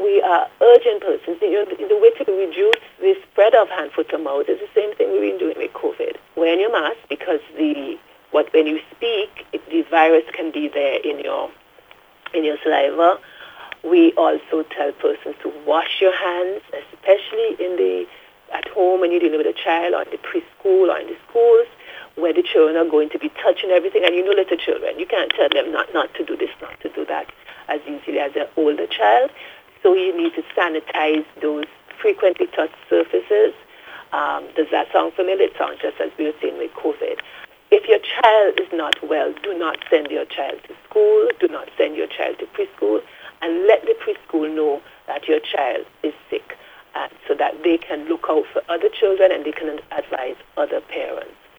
we are urging persons, the way to reduce the spread of hand, foot, and mouth is the same thing we've been doing with COVID. Wearing your mask, because when you speak, the virus can be there in your saliva. We also tell persons to wash your hands, especially at home when you're dealing with a child, or in the preschool, or in the schools, where the children are going to be touching everything. And little children, you can't tell them not to do this, not to do that, as easily as an older child. So you need to sanitize those frequently touched surfaces. Does that sound familiar? It sounds just as we were saying with COVID. If your child is not well, do not send your child to school. Do not send your child to preschool. And let the preschool know that your child is sick, so that they can look out for other children and they can advise other parents.